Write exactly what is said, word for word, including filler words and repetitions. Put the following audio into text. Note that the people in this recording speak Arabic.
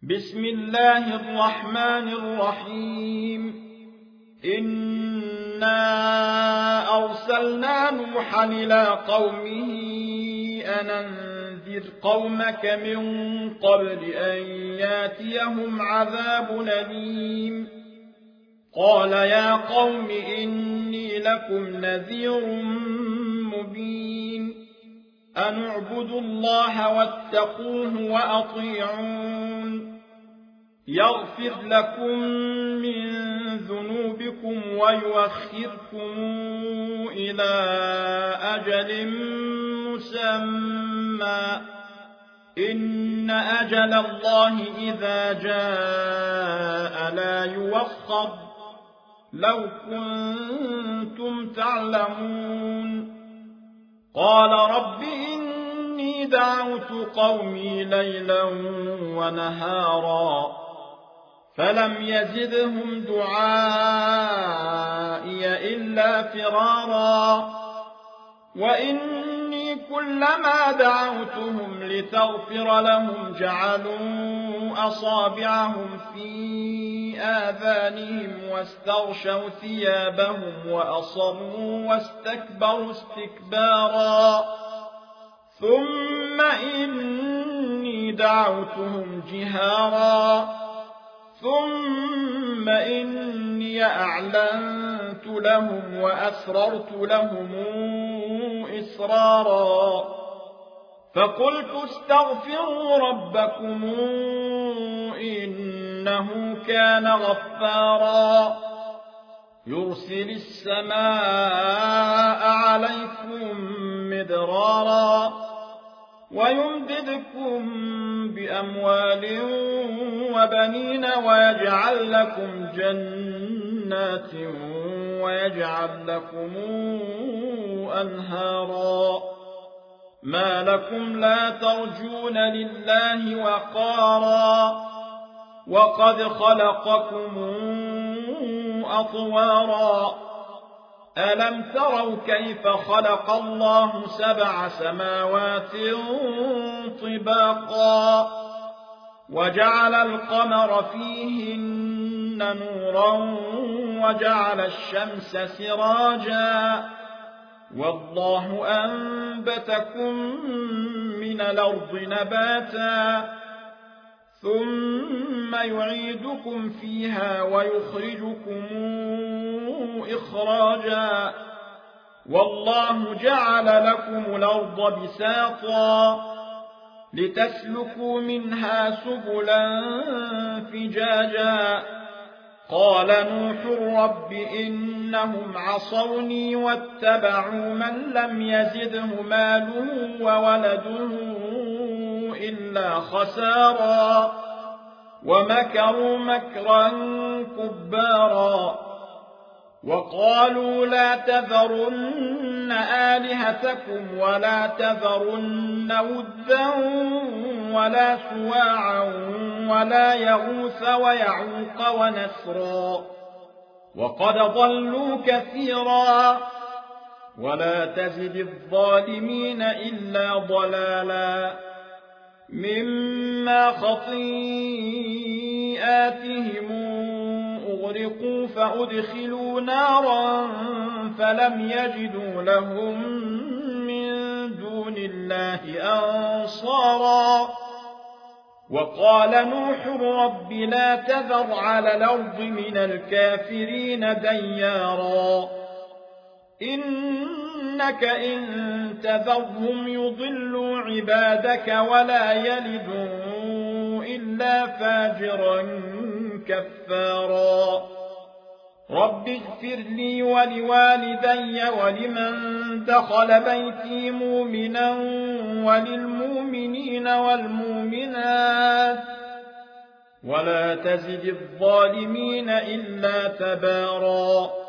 بسم الله الرحمن الرحيم إنا أرسلنا نوحا إلى قومه أن أنذر قومك من قبل أن ياتيهم عذاب أليم قال يا قوم إني لكم نذير مبين أن اعبدوا الله واتقوه وأطيعون يغفر لكم من ذنوبكم ويؤخركم إلى أجل مسمى إن أجل الله إذا جاء لا يوخر لو كنتم تعلمون قال رب إني دعوت قومي ليلا ونهارا فلم يزدهم دعائي إلا فرارا وإني كلما دعوتهم لتغفر لهم جعلوا أصابعهم في آذانهم واستغشوا ثيابهم وأصروا واستكبروا استكبارا ثم إني دعوتهم جهارا ثم إني أعلنت لهم وأسررت لهم إسرارا فقلت استغفروا ربكم إنه كان غفارا يرسل السماء عليكم مدرارا ويمددكم بأموال وبنين ويجعل لكم جنات ويجعل لكم أنهارا ما لكم لا ترجون لله وقارا وقد خلقكم أطوارا ألم تروا كيف خلق الله سبع سماوات طباقا وجعل القمر فيهن نورا وجعل الشمس سراجا والله أنبتكم من الأرض نباتا ثم يعيدكم فيها ويخرجكم إخراجا والله جعل لكم الأرض بساطا لتسلكوا منها سبلا فجاجا قال نوح رب إنهم عصوني واتبعوا من لم يزده ماله وولده إلا خسارا ومكروا مكرا كبارا وقالوا لا تذرن آلهتكم ولا تذرن ودا ولا سواعا ولا يغوث ويعوق ونسرا وقد ضلوا كثيرا ولا تزد الظالمين إلا ضلالا مما خطيئاتهم أغرقوا فأدخلوا نارا فلم يجدوا لهم من دون الله أنصارا وقال نوح رب لا تذر على الأرض من الكافرين ديارا إنك إن تذرهم يضلوا عبادك ولا يلدوا إلا فاجرا كفارا رب اغفر لي ولوالدي ولمن دخل بيتي مؤمنا وللمؤمنين والمؤمنات ولا تزد الظالمين إلا تبارا